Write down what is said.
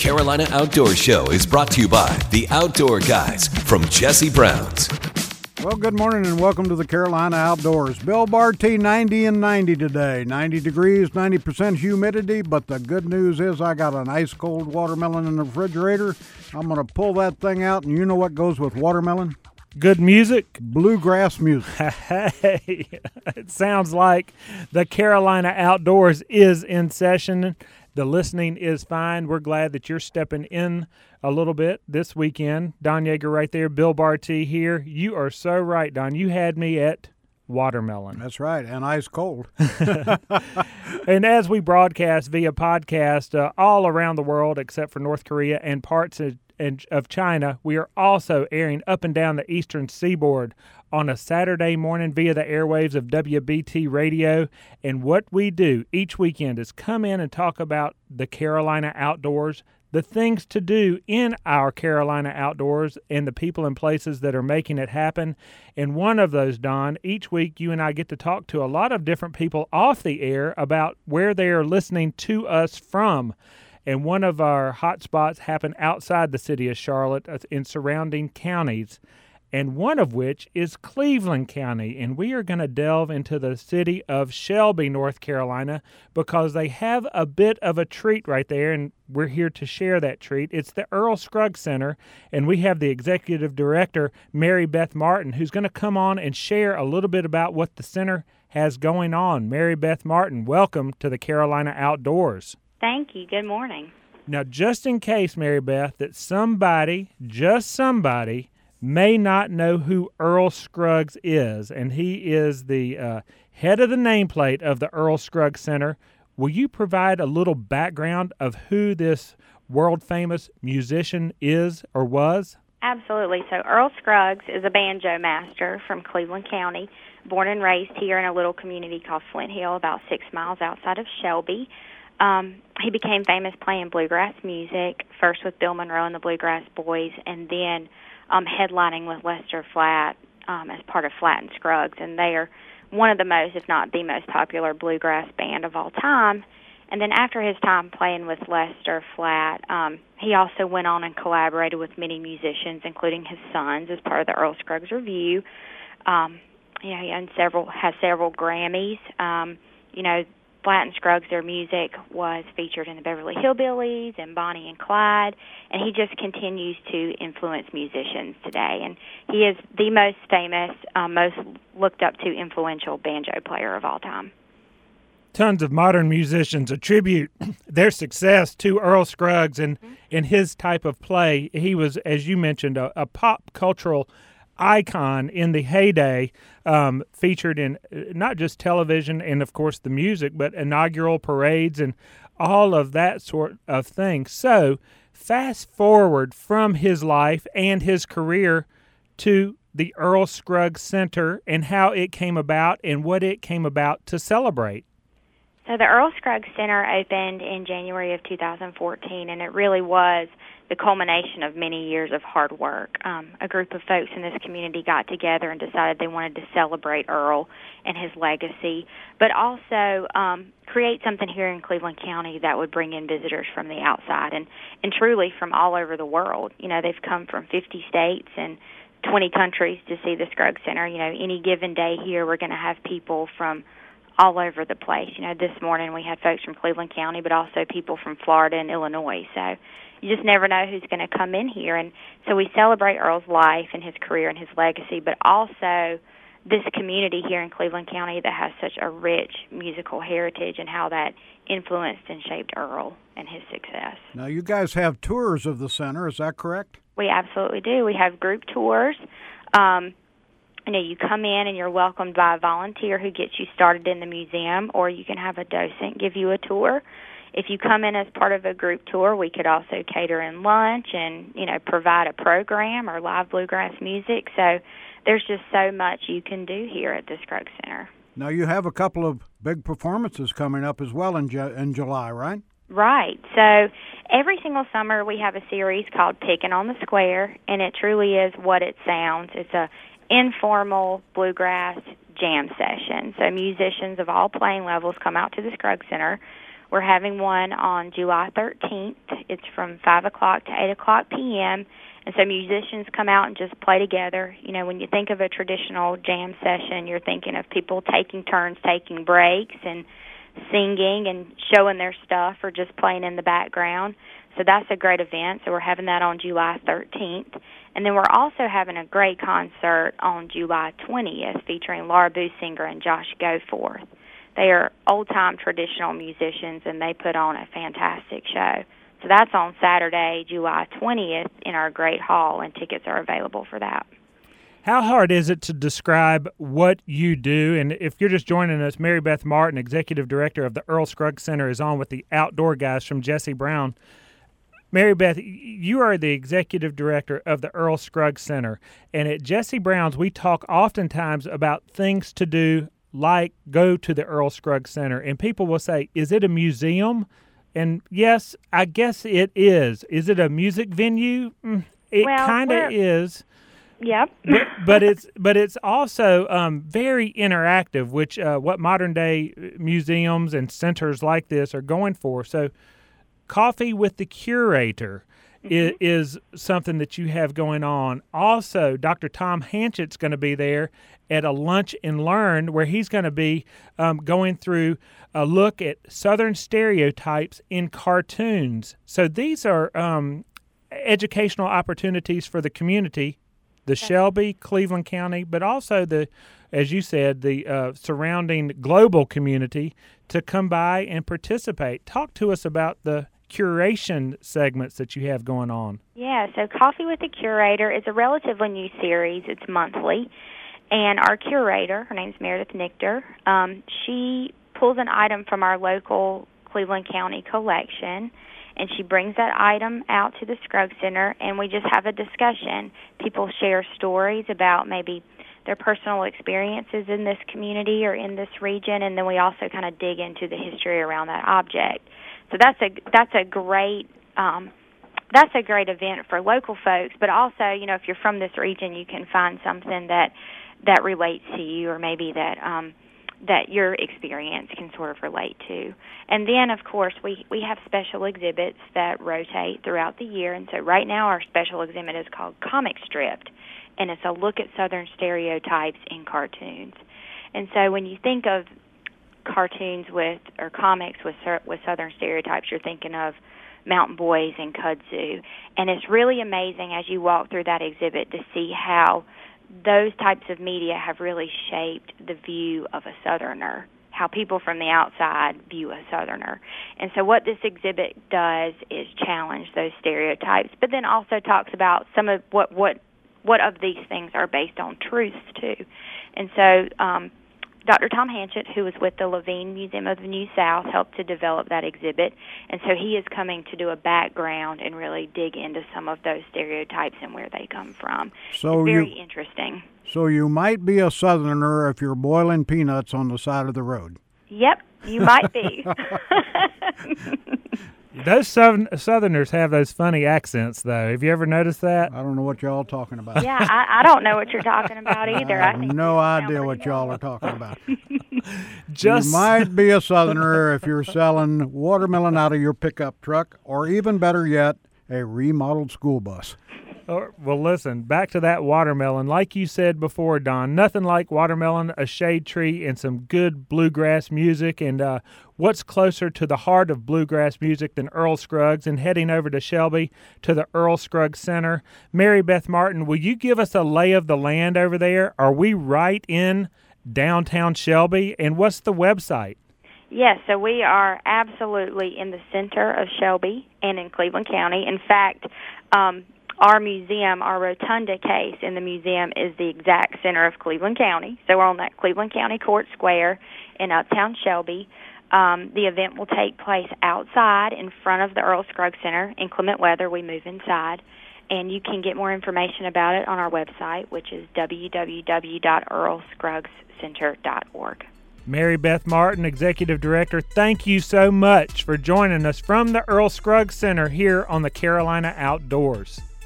Carolina Outdoor Show is brought to you by the Outdoor Guys from Jesse Brown's. Well, good morning and welcome to the Carolina Outdoors. Bill Barty, 90 and 90 today. 90 degrees, 90% humidity, but the good news is I got an ice-cold watermelon in the refrigerator. I'm going to pull that thing out, and you know what goes with watermelon? Good music? Bluegrass music. Hey, it sounds like the Carolina Outdoors is in session. The listening is fine. We're glad that you're stepping in a little bit this weekend. Don Yeager right there, Bill Barty here. You are so right, Don. You had me at watermelon. That's right, and ice cold. And as we broadcast via podcast all around the world except for North Korea and parts of China, we are also airing up and down the eastern seaboard on a Saturday morning via the airwaves of WBT Radio. And what we do each weekend is come in and talk about the Carolina Outdoors, the things to do in our Carolina Outdoors, and the people and places that are making it happen. And one of those, Don, each week you and I get to talk to a lot of different people off the air about where they are listening to us from. And one of our hot spots happen outside the city of Charlotte in surrounding counties, and one of which is Cleveland County. And we are going to delve into the city of Shelby, North Carolina, because they have a bit of a treat right there, and we're here to share that treat. It's the Earl Scruggs Center, and we have the executive director, Mary Beth Martin, who's going to come on and share a little bit about what the center has going on. Mary Beth Martin, welcome to the Carolina Outdoors. Thank you. Good morning. Now, just in case, Mary Beth, that somebody, just somebody, may not know who Earl Scruggs is, and he is the head of the nameplate of the Earl Scruggs Center, will you provide a little background of who this world-famous musician is or was? Absolutely. So Earl Scruggs is a banjo master from Cleveland County, born and raised here in a little community called Flint Hill, about 6 miles outside of Shelby. He became famous playing bluegrass music, first with Bill Monroe and the Bluegrass Boys, and then headlining with Lester Flatt as part of Flatt and Scruggs. And they are one of the most, if not the most popular bluegrass band of all time. And then after his time playing with Lester Flatt, he also went on and collaborated with many musicians, including his sons, as part of the Earl Scruggs Revue. He has several Grammys. Flatt and Scruggs, their music was featured in the Beverly Hillbillies and Bonnie and Clyde, and he just continues to influence musicians today. And he is the most famous, most looked up to influential banjo player of all time. Tons of modern musicians attribute their success to Earl Scruggs and his type of play. He was, as you mentioned, a pop cultural icon in the heyday, featured in not just television and, of course, the music, but inaugural parades and all of that sort of thing. So fast forward from his life and his career to the Earl Scruggs Center and how it came about and what it came about to celebrate. So the Earl Scruggs Center opened in January of 2014, and it really was the culmination of many years of hard work. A group of folks in this community got together and decided they wanted to celebrate Earl and his legacy, but also create something here in Cleveland County that would bring in visitors from the outside and truly from all over the world. You know, they've come from 50 states and 20 countries to see the Scruggs Center. You know, any given day here we're going to have people from all over the place. You know, this morning we had folks from Cleveland County, but also people from Florida and Illinois. So you just never know who's going to come in here. And so we celebrate Earl's life and his career and his legacy, but also this community here in Cleveland County that has such a rich musical heritage and how that influenced and shaped Earl and his success. Now, you guys have tours of the center, is that correct? We absolutely do. We have group tours. You come in and you're welcomed by a volunteer who gets you started in the museum, or you can have a docent give you a tour. If you come in as part of a group tour, we could also cater in lunch and, provide a program or live bluegrass music. So there's just so much you can do here at the Scruggs Center. Now, you have a couple of big performances coming up as well in July, right? Right. So every single summer we have a series called Pickin' on the Square, and it truly is what it sounds. It's a informal bluegrass jam session. So musicians of all playing levels come out to the Scruggs Center. We're having one on July 13th. It's from 5 o'clock to 8 o'clock p.m., and so musicians come out and just play together. You know, when you think of a traditional jam session, you're thinking of people taking turns, taking breaks, and singing and showing their stuff or just playing in the background. So that's a great event. So we're having that on July 13th. And then we're also having a great concert on July 20th featuring Laura Boosinger and Josh Goforth. They are old-time traditional musicians, and they put on a fantastic show. So that's on Saturday, July 20th in our great hall, and tickets are available for that. How hard is it to describe what you do? And if you're just joining us, Mary Beth Martin, Executive Director of the Earl Scruggs Center, is on with the Outdoor Guys from Jesse Brown. Mary Beth, you are the Executive Director of the Earl Scruggs Center. And at Jesse Brown's, we talk oftentimes about things to do like go to the Earl Scruggs Center. And people will say, is it a museum? And yes, I guess it is. Is it a music venue? It kind of is. Yep. but it's also very interactive, which what modern day museums and centers like this are going for. So, Coffee with the Curator is something that you have going on. Also, Dr. Tom Hanchett's going to be there at a Lunch and Learn, where he's going to be going through a look at Southern stereotypes in cartoons. So these are educational opportunities for the community, the Shelby, Cleveland County, but also as you said, the surrounding global community to come by and participate. Talk to us about the curation segments that you have going on. Yeah, so Coffee with the Curator is a relatively new series. It's monthly. And our curator, her name's Meredith Nichter, she pulls an item from our local Cleveland County collection, and she brings that item out to the Scruggs Center, and we just have a discussion. People share stories about maybe their personal experiences in this community or in this region, and then we also kind of dig into the history around that object. So that's a great event for local folks, but also, you know, if you're from this region, you can find something that relates to you, or maybe that your experience can sort of relate to. And then, of course, we have special exhibits that rotate throughout the year. And so right now our special exhibit is called Comic Stripped, and it's a look at Southern stereotypes in cartoons. And so when you think of cartoons or comics with Southern stereotypes, you're thinking of Mountain Boys and Kudzu. And it's really amazing as you walk through that exhibit to see how those types of media have really shaped the view of a Southerner, how people from the outside view a Southerner. And so what this exhibit does is challenge those stereotypes, but then also talks about some of what of these things are based on truths too. And so Dr. Tom Hanchett, who was with the Levine Museum of the New South, helped to develop that exhibit, and so he is coming to do a background and really dig into some of those stereotypes and where they come from. So it's very interesting. So you might be a Southerner if you're boiling peanuts on the side of the road. Yep, you might be. Those Southerners have those funny accents, though. Have you ever noticed that? I don't know what y'all are talking about. Yeah, I don't know what you're talking about either. I have no idea what y'all are talking about. You might be a Southerner if you're selling watermelon out of your pickup truck, or even better yet, a remodeled school bus. Well, listen, back to that watermelon. Like you said before, Don, nothing like watermelon, a shade tree, and some good bluegrass music. And what's closer to the heart of bluegrass music than Earl Scruggs? And heading over to Shelby to the Earl Scruggs Center. Mary Beth Martin, will you give us a lay of the land over there? Are we right in downtown Shelby? And what's the website? Yes, so we are absolutely in the center of Shelby and in Cleveland County. In fact, our museum, our rotunda case in the museum is the exact center of Cleveland County. So we're on that Cleveland County Court Square in Uptown Shelby. The event will take place outside in front of the Earl Scruggs Center. Inclement weather, we move inside. And you can get more information about it on our website, which is www.earlscruggscenter.org. Mary Beth Martin, Executive Director, thank you so much for joining us from the Earl Scruggs Center here on the Carolina Outdoors.